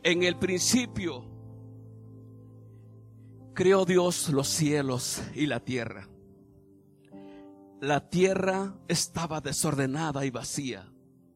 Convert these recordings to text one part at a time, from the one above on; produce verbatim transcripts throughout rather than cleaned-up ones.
En el principio creó Dios los cielos y la tierra. La tierra estaba desordenada y vacía,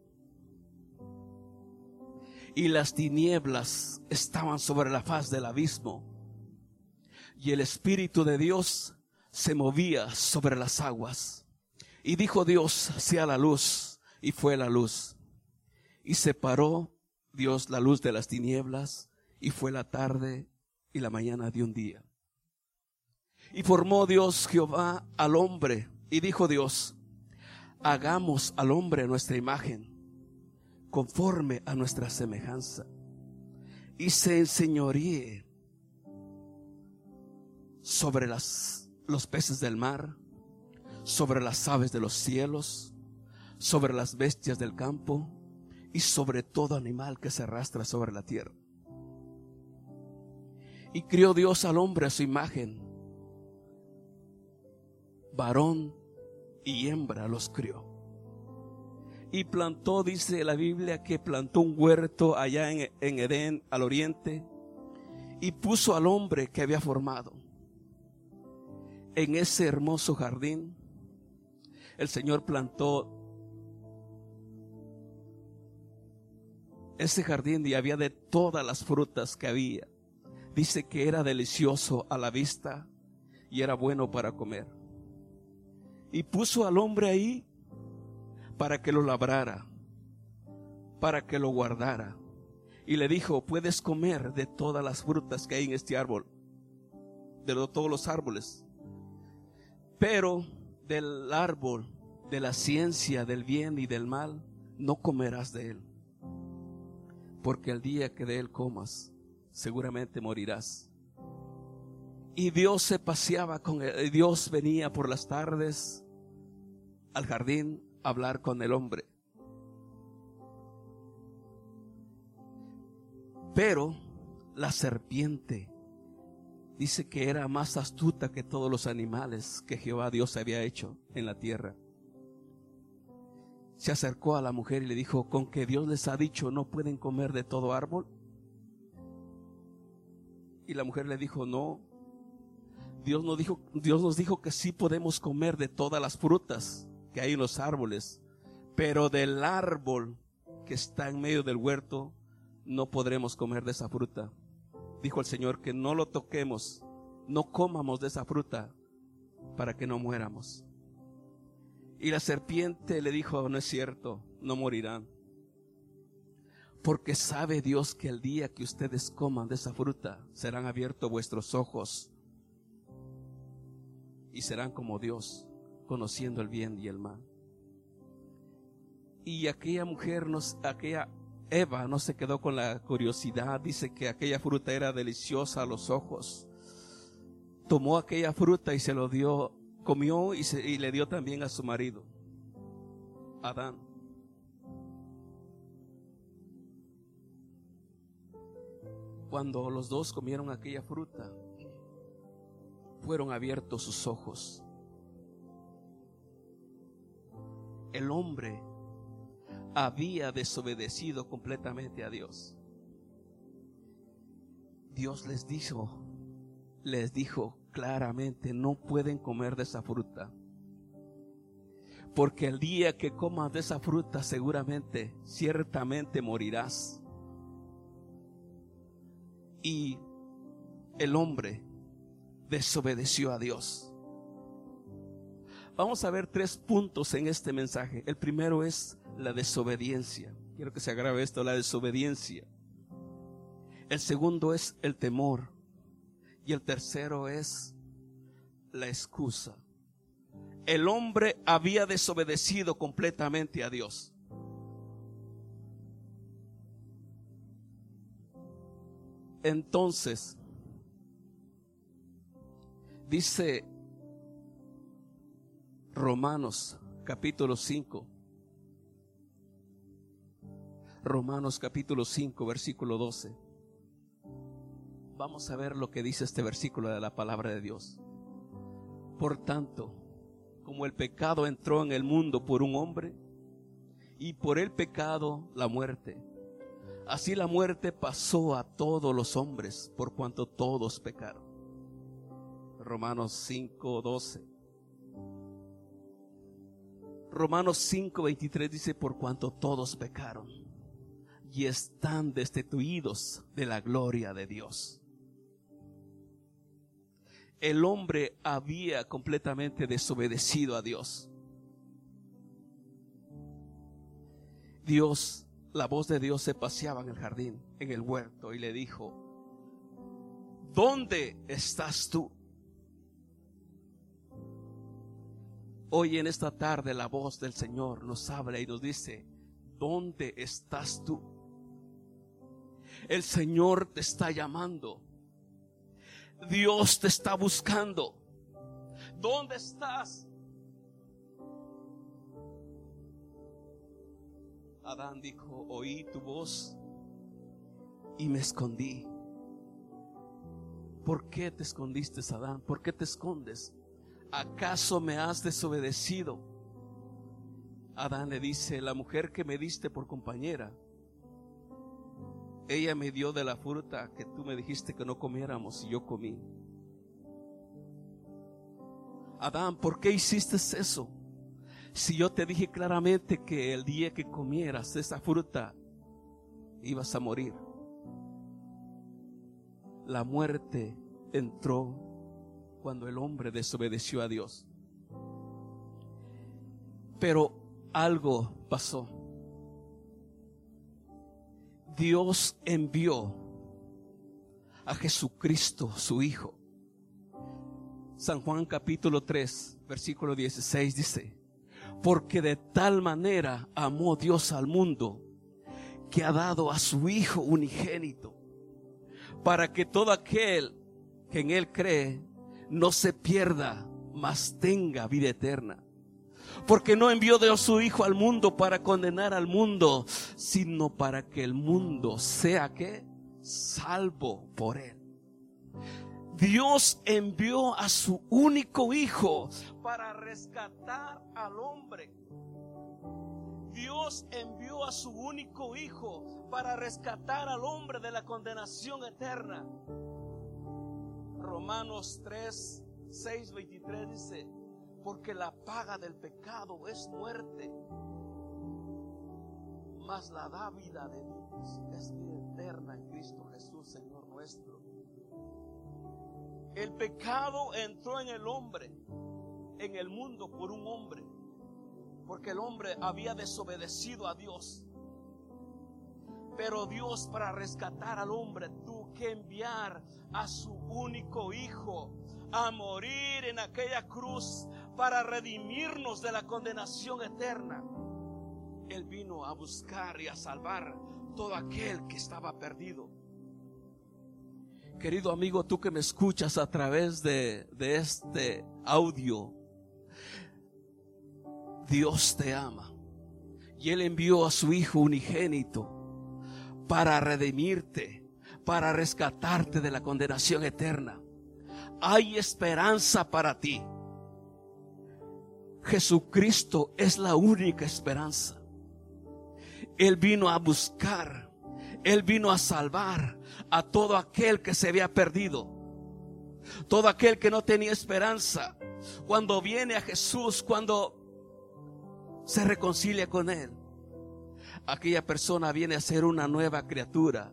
y las tinieblas estaban sobre la faz del abismo, y el Espíritu de Dios se movía sobre las aguas. Y dijo Dios: sea la luz, y fue la luz. Y separó Dios la luz de las tinieblas, y fue la tarde y la mañana de un día. Y formó Dios Jehová al hombre, y dijo Dios: hagamos al hombre a nuestra imagen, conforme a nuestra semejanza, y se enseñoríe sobre las, los peces del mar, sobre las aves de los cielos, sobre las bestias del campo, y sobre todo animal que se arrastra sobre la tierra. Y crió Dios al hombre a su imagen, varón y hembra los crió. Y plantó, dice la Biblia, que plantó un huerto allá en, en Edén, al oriente, y puso al hombre que había formado. En ese hermoso jardín, el Señor plantó ese jardín, y había de todas las frutas que había. Dice que era delicioso a la vista y era bueno para comer. Y puso al hombre ahí para que lo labrara, para que lo guardara. Y le dijo: puedes comer de todas las frutas que hay en este árbol, de todos los árboles, pero del árbol de la ciencia del bien y del mal no comerás de él, porque el día que de él comas seguramente morirás. Y Dios se paseaba con él. Dios venía por las tardes al jardín a hablar con el hombre. Pero la serpiente dice que era más astuta que todos los animales que Jehová Dios había hecho en la tierra. Se acercó a la mujer y le dijo: ¿con que Dios les ha dicho no pueden comer de todo árbol? Y la mujer le dijo: no, Dios nos dijo, Dios nos dijo que sí podemos comer de todas las frutas que hay en los árboles, pero del árbol que está en medio del huerto no podremos comer de esa fruta. Dijo el Señor que no lo toquemos, no comamos de esa fruta para que no muéramos. Y la serpiente le dijo: no es cierto, no morirán, porque sabe Dios que el día que ustedes coman de esa fruta serán abiertos vuestros ojos y serán como Dios, conociendo el bien y el mal. Y aquella mujer, nos, aquella Eva no se quedó con la curiosidad. Dice que aquella fruta era deliciosa a los ojos. Tomó aquella fruta y se lo dio, comió y, se, y le dio también a su marido, Adán. Cuando los dos comieron aquella fruta, fueron abiertos sus ojos. El hombre había desobedecido completamente a Dios. Dios les dijo, les dijo claramente: no pueden comer de esa fruta, porque el día que comas de esa fruta seguramente, ciertamente morirás. Y el hombre desobedeció a Dios. Vamos a ver tres puntos en este mensaje. El primero es la desobediencia. Quiero que se grabe esto: la desobediencia. El segundo es el temor. Y el tercero es la excusa. El hombre había desobedecido completamente a Dios. Entonces, dice Romanos capítulo cinco. Romanos capítulo cinco, versículo doce. Vamos a ver lo que dice este versículo de la palabra de Dios. Por tanto, como el pecado entró en el mundo por un hombre, y por el pecado la muerte, Así la muerte pasó a todos los hombres, por cuanto todos pecaron. Romanos cinco doce. Romanos cinco veintitrés dice: por cuanto todos pecaron y están destituidos de la gloria de Dios. El hombre había completamente desobedecido a Dios. Dios, la voz de Dios se paseaba en el jardín, en el huerto, y le dijo: ¿dónde estás tú? Hoy en esta tarde la voz del Señor nos habla y nos dice: ¿dónde estás tú? El Señor te está llamando. Dios te está buscando. ¿Dónde estás? Adán dijo: oí tu voz y me escondí. ¿Por qué te escondiste, Adán? ¿Por qué te escondes? ¿Acaso me has desobedecido? Adán le dice: la mujer que me diste por compañera, ella me dio de la fruta que tú me dijiste que no comiéramos y yo comí. Adán, ¿por qué hiciste eso? Si yo te dije claramente que el día que comieras esa fruta ibas a morir. La muerte entró cuando el hombre desobedeció a Dios. Pero algo pasó. Dios envió a Jesucristo, su Hijo. San Juan capítulo tres, versículo dieciséis dice: porque de tal manera amó Dios al mundo, que ha dado a su Hijo unigénito, para que todo aquel que en Él cree no se pierda, mas tenga vida eterna. Porque no envió Dios su Hijo al mundo para condenar al mundo, sino para que el mundo sea ¿qué? Salvo por Él. Dios envió a su único Hijo para rescatar al hombre. Dios envió a su único Hijo para rescatar al hombre de la condenación eterna. Romanos tres, seis, veintitrés dice: porque la paga del pecado es muerte, mas la dávida de Dios es vida eterna en Cristo Jesús, Señor nuestro. El pecado entró en el hombre, en el mundo, por un hombre, porque el hombre había desobedecido a Dios. Pero Dios, para rescatar al hombre, tuvo que enviar a su único Hijo a morir en aquella cruz para redimirnos de la condenación eterna. Él vino a buscar y a salvar todo aquel que estaba perdido. Querido amigo, tú que me escuchas a través de, de este audio, Dios te ama y Él envió a su Hijo unigénito para redimirte, para rescatarte de la condenación eterna. Hay esperanza para ti. Jesucristo es la única esperanza. Él vino a buscar, Él vino a salvar a todo aquel que se había perdido, todo aquel que no tenía esperanza. Cuando viene a Jesús, cuando se reconcilia con Él, aquella persona viene a ser una nueva criatura.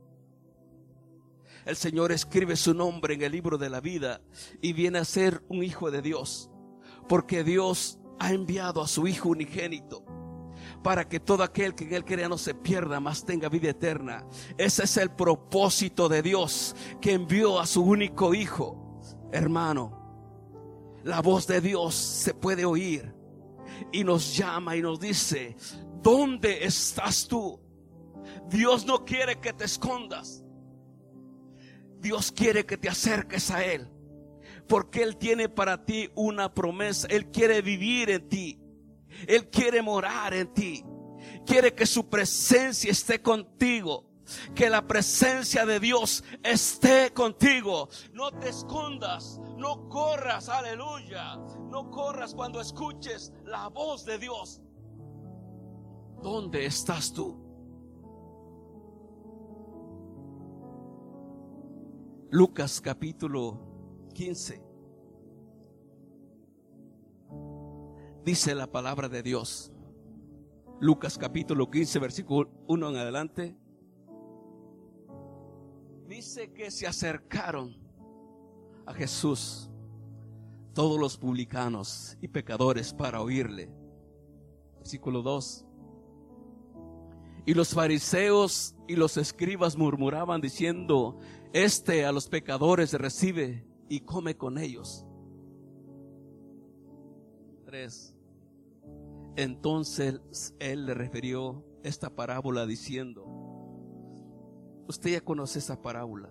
El Señor escribe su nombre en el libro de la vida y viene a ser un hijo de Dios, porque Dios ha enviado a su Hijo unigénito para que todo aquel que en Él crea no se pierda, mas tenga vida eterna. Ese es el propósito de Dios, que envió a su único Hijo. Hermano, la voz de Dios se puede oír y nos llama y nos dice: ¿dónde estás tú? Dios no quiere que te escondas. Dios quiere que te acerques a Él, porque Él tiene para ti una promesa. Él quiere vivir en ti. Él quiere morar en ti. Quiere que su presencia esté contigo. Que la presencia de Dios esté contigo. No te escondas, no corras, aleluya. No corras cuando escuches la voz de Dios. ¿Dónde estás tú? Lucas capítulo quince. Dice la palabra de Dios. Lucas capítulo quince, versículo uno en adelante. Dice que se acercaron a Jesús todos los publicanos y pecadores para oírle. Versículo dos. Y los fariseos y los escribas murmuraban diciendo: Este a los pecadores recibe y come con ellos. Tres. Entonces él le refirió esta parábola diciendo: usted ya conoce esa parábola.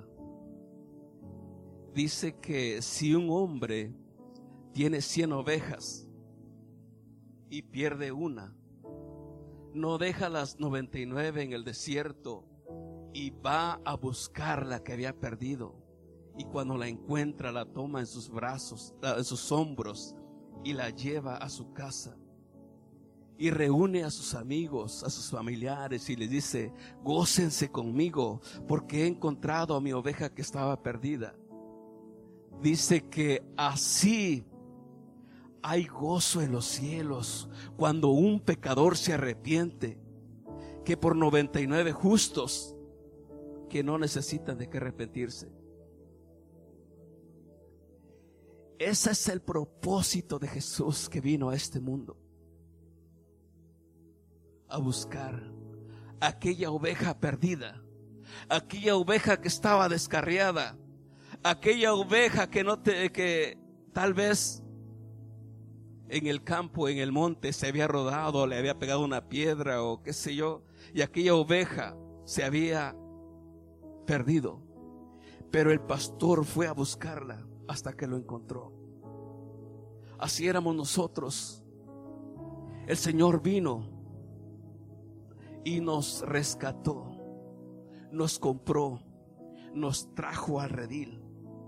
Dice que si un hombre tiene cien ovejas y pierde una, no deja las noventa y nueve en el desierto y va a buscar la que había perdido, y cuando la encuentra la toma en sus brazos, en sus hombros, y la lleva a su casa y reúne a sus amigos, a sus familiares, y les dice: gócense conmigo porque he encontrado a mi oveja que estaba perdida. Dice que así hay gozo en los cielos cuando un pecador se arrepiente, que por noventa y nueve justos que no necesitan de qué arrepentirse. Ese es el propósito de Jesús, que vino a este mundo a buscar aquella oveja perdida, aquella oveja que estaba descarriada, aquella oveja que no te, que tal vez en el campo, en el monte, se había rodado, le había pegado una piedra o qué sé yo, y aquella oveja se había perdido, pero el pastor fue a buscarla hasta que lo encontró. Así éramos nosotros. El Señor vino y nos rescató, nos compró, nos trajo al redil.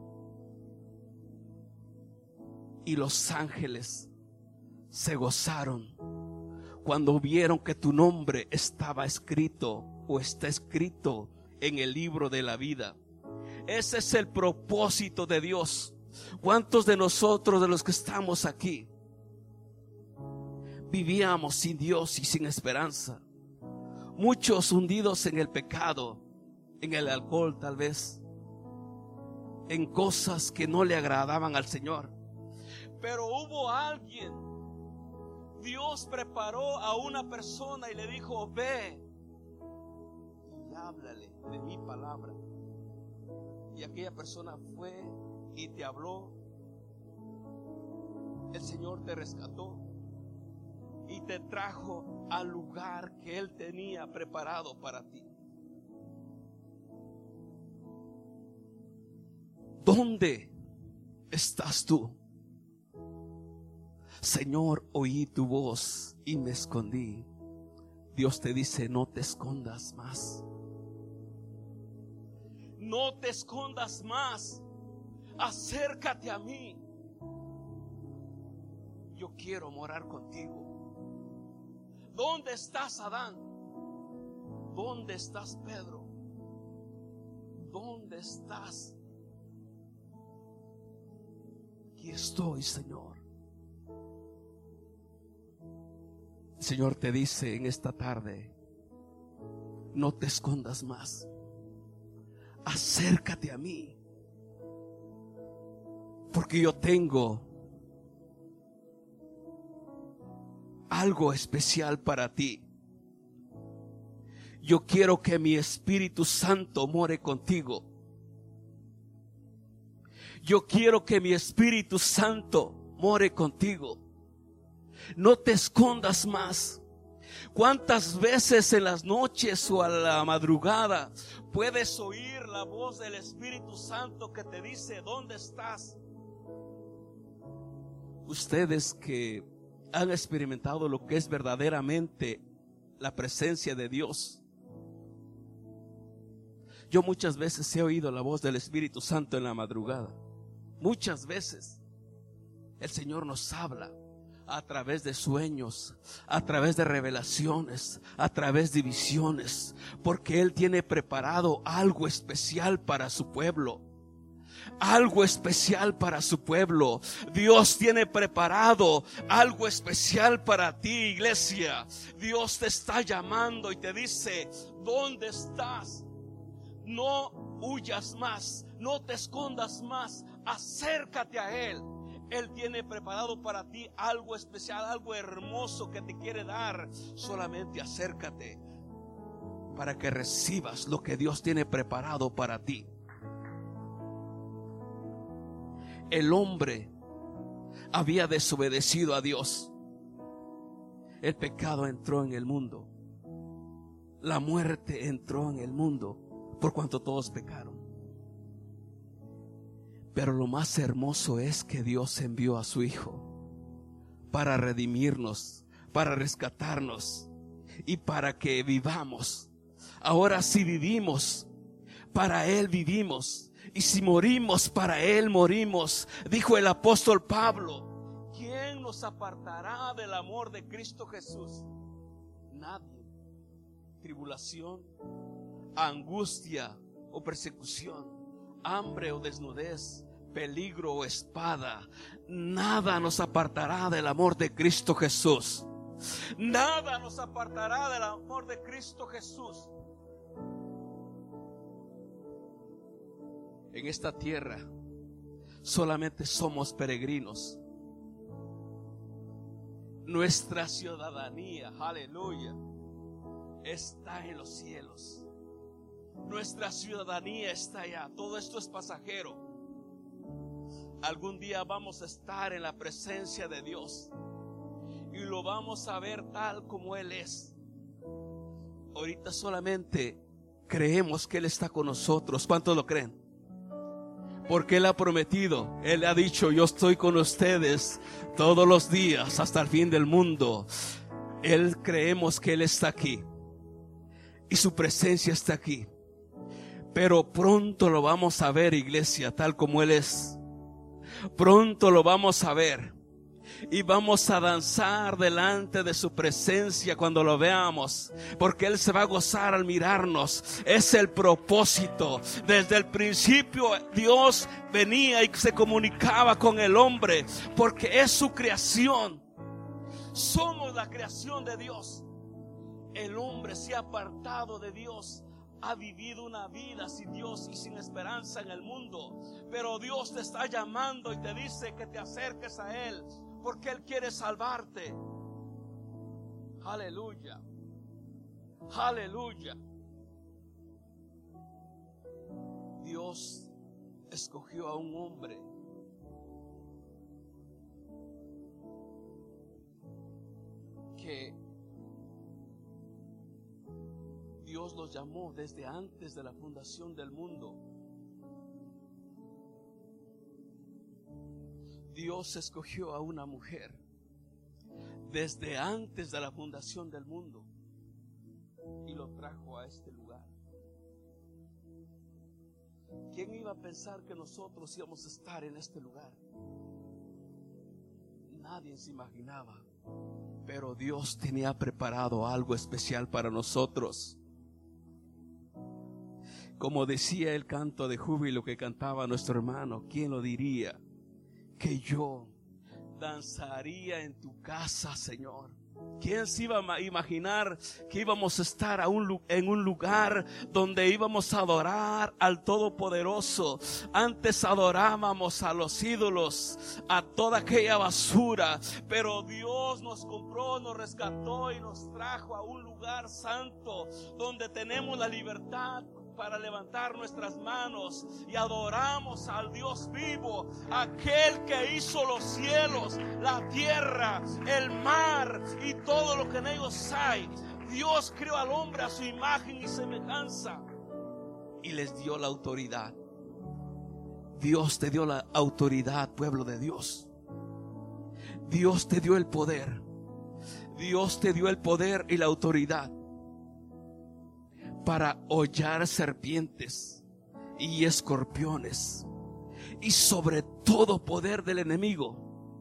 Y los ángeles se gozaron cuando vieron que tu nombre estaba escrito o está escrito en el libro de la vida. Ese es el propósito de Dios. ¿Cuántos de nosotros, de los que estamos aquí, vivíamos sin Dios y sin esperanza? Muchos hundidos en el pecado, en el alcohol tal vez, en cosas que no le agradaban al Señor. Pero hubo alguien, Dios preparó a una persona y le dijo: ve y háblale de mi palabra. Y aquella persona fue y te habló. El Señor te rescató y te trajo al lugar que Él tenía preparado para ti. ¿Dónde estás tú? Señor, oí tu voz y me escondí. Dios te dice: no te escondas más. No te escondas más. Acércate a mí. Yo quiero morar contigo. ¿Dónde estás, Adán? ¿Dónde estás, Pedro? ¿Dónde estás? Aquí estoy, Señor. El Señor te dice en esta tarde: no te escondas más. Acércate a mí, porque yo tengo algo especial para ti. Yo quiero que mi Espíritu Santo more contigo. Yo quiero que mi Espíritu Santo more contigo. No te escondas más. ¿Cuántas veces en las noches o a la madrugada puedes oír la voz del Espíritu Santo que te dice: ¿dónde estás? Ustedes que han experimentado lo que es verdaderamente la presencia de Dios. Yo muchas veces he oído la voz del Espíritu Santo en la madrugada. Muchas veces el Señor nos habla a través de sueños, a través de revelaciones, a través de visiones, porque Él tiene preparado algo especial para su pueblo. algo especial para su pueblo. Dios tiene preparado algo especial para ti, iglesia. Dios te está llamando y te dice: ¿dónde estás? No huyas más, no te escondas más, acércate a Él. Él tiene preparado para ti algo especial, algo hermoso que te quiere dar. Solamente acércate para que recibas lo que Dios tiene preparado para ti. El hombre había desobedecido a Dios. El pecado entró en el mundo. La muerte entró en el mundo por cuanto todos pecaron. Pero lo más hermoso es que Dios envió a su Hijo para redimirnos, para rescatarnos y para que vivamos. Ahora si vivimos, para Él vivimos. Y si morimos, para Él morimos. Dijo el apóstol Pablo: ¿quién nos apartará del amor de Cristo Jesús? Nadie. Tribulación, angustia o persecución, hambre o desnudez, peligro o espada, nada nos apartará del amor de Cristo Jesús. Nada nos apartará del amor de Cristo Jesús. En esta tierra solamente somos peregrinos. Nuestra ciudadanía, aleluya, está en los cielos. Nuestra ciudadanía está allá. Todo esto es pasajero. Algún día vamos a estar en la presencia de Dios y lo vamos a ver tal como Él es. Ahorita solamente creemos que Él está con nosotros. ¿Cuántos lo creen? Porque Él ha prometido, Él ha dicho: yo estoy con ustedes todos los días hasta el fin del mundo. Él creemos que Él está aquí y su presencia está aquí. Pero pronto lo vamos a ver, iglesia, tal como Él es. Pronto lo vamos a ver y vamos a danzar delante de su presencia cuando lo veamos, porque Él se va a gozar al mirarnos. Es el propósito. Desde el principio Dios venía y se comunicaba con el hombre, porque es su creación. Somos la creación de Dios. El hombre se ha apartado de Dios, ha vivido una vida sin Dios y sin esperanza en el mundo. Pero Dios te está llamando y te dice que te acerques a Él, porque Él quiere salvarte. Aleluya. Aleluya. Dios escogió a un hombre que Dios los llamó desde antes de la fundación del mundo. Dios escogió a una mujer desde antes de la fundación del mundo y lo trajo a este lugar. ¿Quién iba a pensar que nosotros íbamos a estar en este lugar? Nadie se imaginaba, pero Dios tenía preparado algo especial para nosotros. Como decía el canto de júbilo que cantaba nuestro hermano, ¿quién lo diría? Que yo danzaría en tu casa, Señor. ¿Quién se iba a imaginar que íbamos a estar a un, en un lugar donde íbamos a adorar al Todopoderoso? Antes adorábamos a los ídolos, a toda aquella basura, pero Dios nos compró, nos rescató y nos trajo a un lugar santo donde tenemos la libertad para levantar nuestras manos y adoramos al Dios vivo, aquel que hizo los cielos, la tierra, el mar y todo lo que en ellos hay. Dios creó al hombre a su imagen y semejanza y les dio la autoridad. Dios te dio la autoridad, pueblo de Dios. Dios te dio el poder. Dios te dio el poder y la autoridad para hollar serpientes y escorpiones y sobre todo poder del enemigo.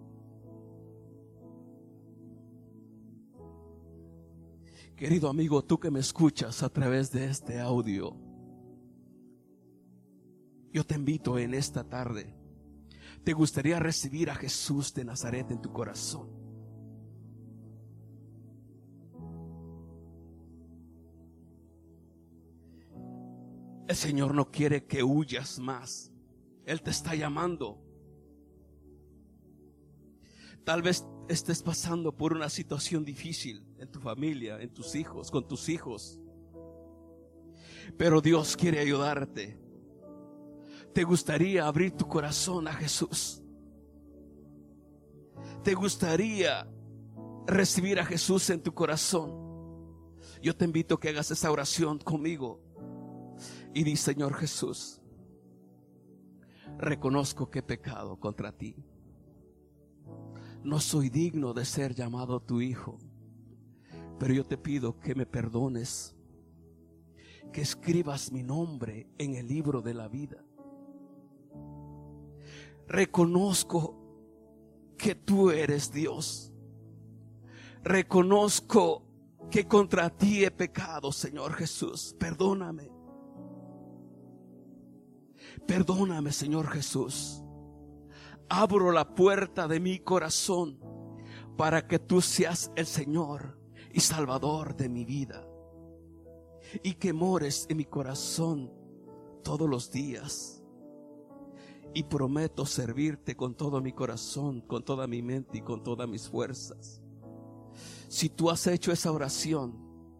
Querido amigo, tú que me escuchas a través de este audio, Yo te invito en esta tarde. ¿Te gustaría recibir a Jesús de Nazaret en tu corazón? El Señor no quiere que huyas más. Él te está llamando. Tal vez estés pasando por una situación difícil en tu familia, en tus hijos, con tus hijos. Pero Dios quiere ayudarte. ¿Te gustaría abrir tu corazón a Jesús? ¿Te gustaría recibir a Jesús en tu corazón? Yo te invito a que hagas esa oración conmigo. Y di: Señor Jesús, reconozco que he pecado contra ti. No soy digno de ser llamado tu hijo, pero yo te pido que me perdones, que escribas mi nombre en el libro de la vida. Reconozco que tú eres Dios. Reconozco que contra ti he pecado, Señor Jesús. Perdóname. Perdóname, Señor Jesús. Abro la puerta de mi corazón para que tú seas el Señor y Salvador de mi vida, y que mores en mi corazón todos los días. Y prometo servirte con todo mi corazón, con toda mi mente y con todas mis fuerzas. Si tú has hecho esa oración,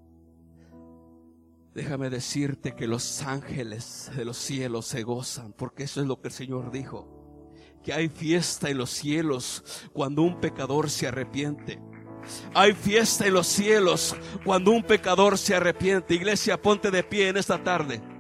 déjame decirte que los ángeles de los cielos se gozan, porque eso es lo que el Señor dijo, que hay fiesta en los cielos cuando un pecador se arrepiente. Hay fiesta en los cielos cuando un pecador se arrepiente. Iglesia, ponte de pie en esta tarde.